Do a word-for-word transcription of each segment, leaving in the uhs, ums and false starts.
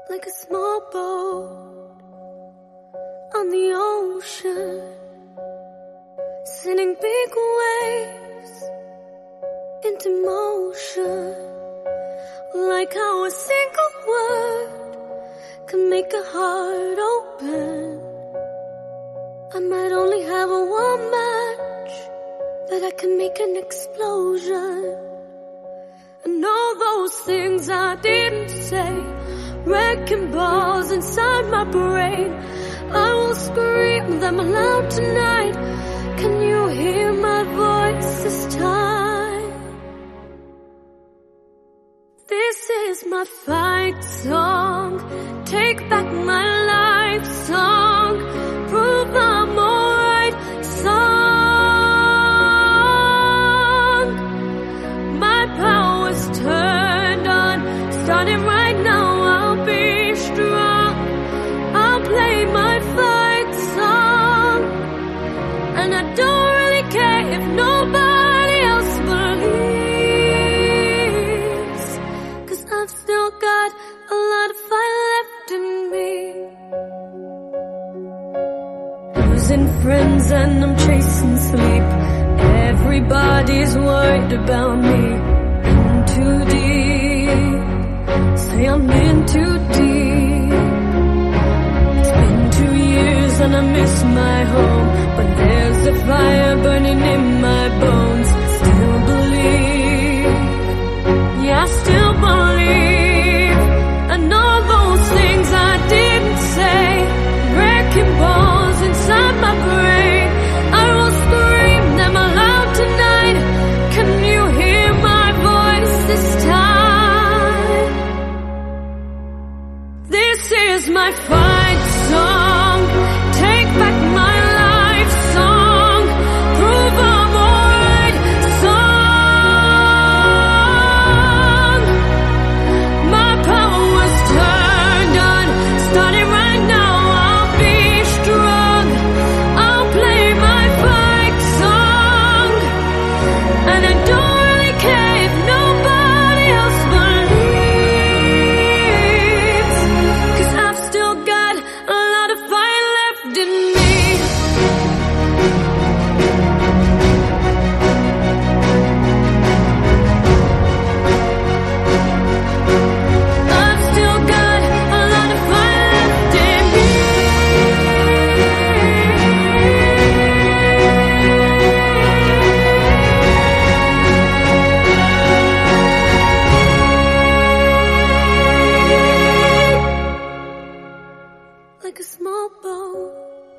like a small boat on the ocean, sending big waves into motion, like how a single word can make a heart open. I might only have a one match, but I can make an explosion. And all those things I didn't say, wrecking balls inside my brain, I will scream them aloud tonight. Can you hear my voice this time? This is my fight song, take back my life song, prove I'm alright song. My power's turned on, starting right now. I'll be strong, I'll play my fight song, and I don't really care if nobody else believes, 'cause I've still got a lot of fire left in me. Losing friends and I'm chasing sleep, everybody's worried about me. In too deep, say I'm in too deep. It's been two years and I miss my home, but there's a fire burning in my bones. Still believe, yeah, I still believe. And all those things I didn't say, wrecking balls inside my brain, I will scream them aloud tonight. Can you hear my voice this time? This is my fight song, take back my life song, prove I'm alright song. My power was turned on, starting right now. I'll be strong, I'll play my fight song, and I don't really care if nobody else believes, 'cause I've still got a lot of fire left in me. I've still got a lot of fire left in me. Like a small boat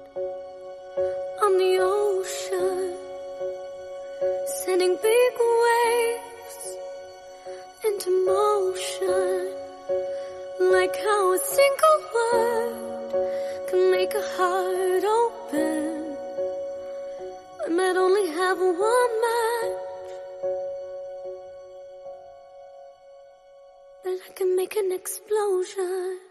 on the ocean, sending big waves into motion, like how a single word can make a heart open. I might only have one match, but I can make an explosion.